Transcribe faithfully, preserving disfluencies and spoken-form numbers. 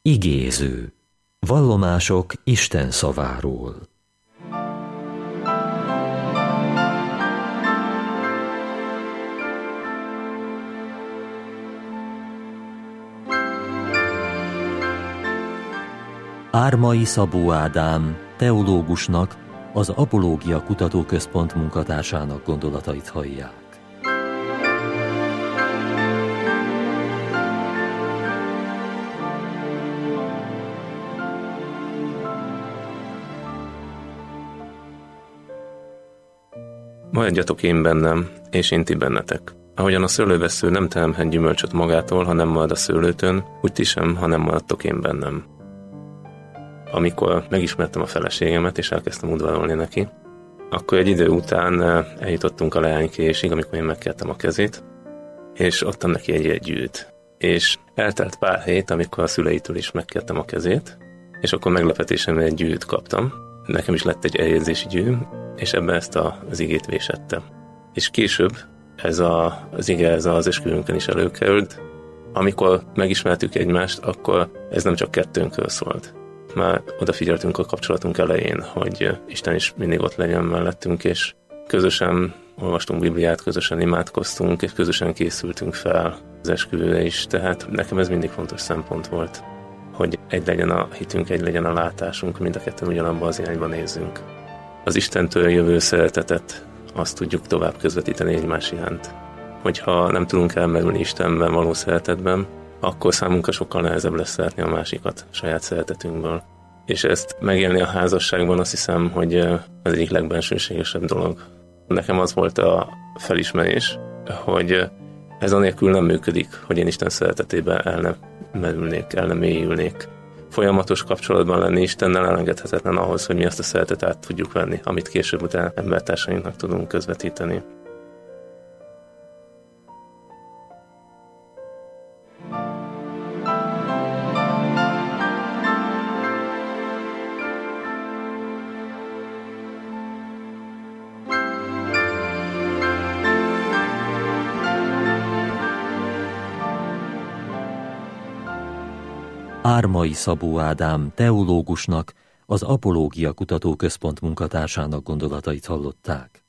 Igéző. Vallomások Isten szaváról. Ármai Szabó Ádám teológusnak, az Apológia Kutatóközpont munkatársának gondolatait hallják. Maradjatok én bennem, és én ti bennetek. Ahogyan a szőlővesző nem teremhet gyümölcsöt magától, ha nem marad a szőlőtön, úgy ti sem, ha nem maradtok én bennem. Amikor megismertem a feleségemet, és elkezdtem udvarolni neki, akkor egy idő után eljutottunk a leánykésig, amikor én megkértem a kezét, és adtam neki egy jegygyűrűt. És eltelt pár hét, amikor a szüleitől is megkértem a kezét, és akkor meglepetésemre egy gyűrűt kaptam. Nekem is lett egy eljegyzési gyűrűm, és ebben ezt a, az igét vésettem. És később ez a, az ige, ez az esküvőnkön is előkerült. Amikor megismertük egymást, akkor ez nem csak kettőnkről szólt. Már odafigyeltünk a kapcsolatunk elején, hogy Isten is mindig ott legyen mellettünk, és közösen olvastunk Bibliát, közösen imádkoztunk, és közösen készültünk fel az esküvőre is. Tehát nekem ez mindig fontos szempont volt, hogy egy legyen a hitünk, egy legyen a látásunk, mind a ketten ugyanabban az irányban nézzünk. Az Istentől jövő szeretetet azt tudjuk tovább közvetíteni egymás iránt. Hogyha nem tudunk elmerülni Istenben való szeretetben, akkor számunkra sokkal nehezebb lesz szeretni a másikat saját szeretetünkből. És ezt megélni a házasságban, azt hiszem, hogy az egyik legbensőségesebb dolog. Nekem az volt a felismerés, hogy ez anélkül nem működik, hogy én Isten szeretetében el nem merülnék, el nem mélyülnék. Folyamatos kapcsolatban lenni Istennel elengedhetetlen ahhoz, hogy mi azt a szeretet át tudjuk venni, amit később után embertársainknak tudunk közvetíteni. Ármai Szabó Ádám teológusnak, az Apológia Kutatóközpont munkatársának gondolatait hallották.